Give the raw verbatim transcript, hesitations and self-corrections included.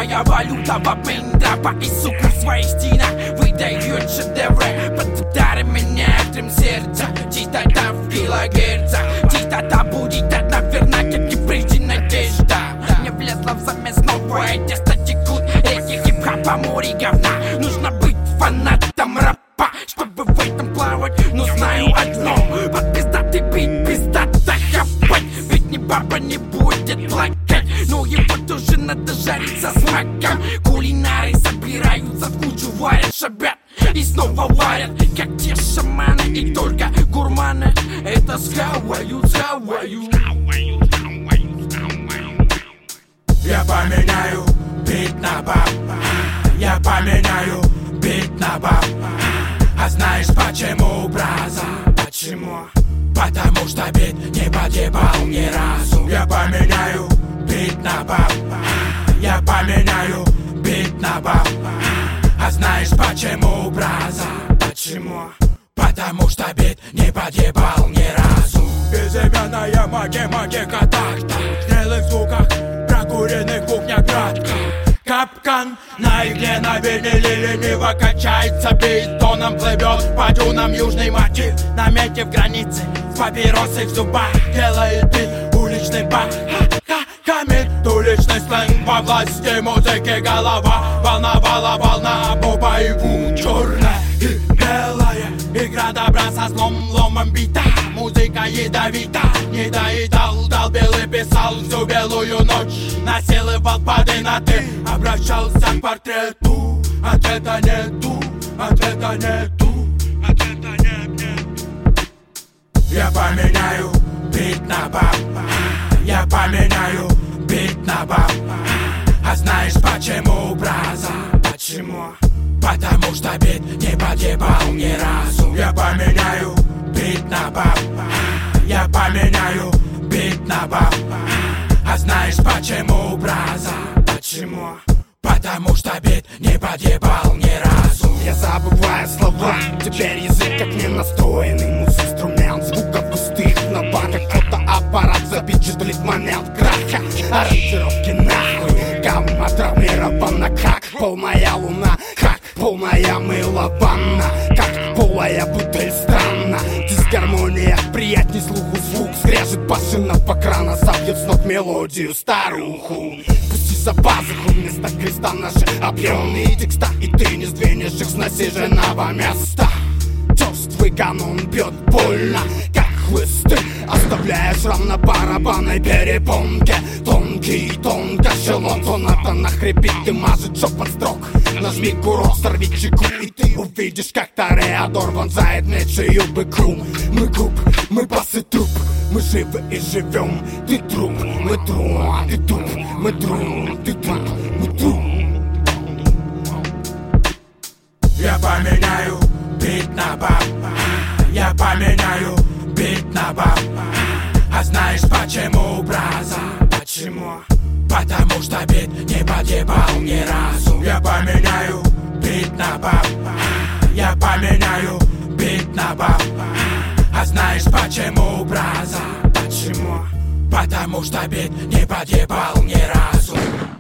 Твоя валюта в обмен драпа и суку в своих стенах выдает шедевры под ударами некоторым сердца. Чистота в килогерцах, чистота будет одна верна, как и прежде надежда. Не влезла в замес новое тесто, текут реки хип-хопа, море говна. Нужно быть фанатом рэпа, чтобы в этом плавать. Но знаю одно: под пиздатый бит пиздато хапать. Ведь ни баба не будет плакать, но его тоже надо жарить со смаком. Кулинары собираются в кучу, варят, шабят и снова варят, как те шаманы. И только гурманы это схавают, схавают. Я поменяю бит на баб, я поменяю бит на баб. А знаешь почему, браза? Почему? Потому что бит не подъебал ни разу. Я поменяю бит на баб, я поменяю бит на баб. А знаешь почему, браза? Почему? Потому что бит не подъебал ни разу. Безымянная магия, магия контакта. В гнилых звуках, прокуренных кухнях градка. Капкан на игле, на виниле лениво качается. Бетоном плывет по дюнам южный мотив, наметив границы с папиросой в зубах. Делает бит уличный бах. Камит уличный сленг во власти музыки. Голова волновала волна по боеву. Черная и белая игра добра со злом, ломом бита. Музыка ядовита. Не доедал, долбил и писал всю белую ночь. Насиловал пады на ты, обращался к портрету. Ответа нету, ответа нету, ответа нет, нет. Я поменяю бит на баб, я поменяю бит на баб. А знаешь почему, браза? Почему? Потому что бит не подъебал ни разу. Я поменяю бит на баб, я поменяю бит на баб. А знаешь почему, браза? Почему? Потому что бит не подъебал ни разу. Я забываю слова, теперь язык как не настроенный муз-инструмент. Звуков густых на баках, фотоаппарат запечатлит момент краха. Аранжировки нахуй, гамма травмирована как полная луна, как полная мылованна, как полая бутыль странна. Дисгармония, приятней слуху звук, скрежет башенного крана, собьет с ног мелодию старуху. Пусти за пазуху вместо креста наши объемные текста, и ты не сдвинешь их с насиженного места. Черствый канон бьет больно, как хлысты, оставляя шрам на барабанной перепонке. Тонкий тонко шелон, соната нахрипит и мажет шепот строк. Нажми курок, сорви чеку, и ты увидишь, как Тореадор вонзает нечию быку. Мы куб, мы бас и труп, мы живы и живем. Ты труп, мы труп, ты труп, мы труп, ты труп, мы труп. Я поменяю бит на баб, я поменяю бит на баб. А знаешь почему, браза? Почему? Потому что бит не подъебал ни разу. Я поменяю бит на баб, я поменяю бит на баб. А знаешь почему, браза? Почему? Потому что бит не подъебал ни разу.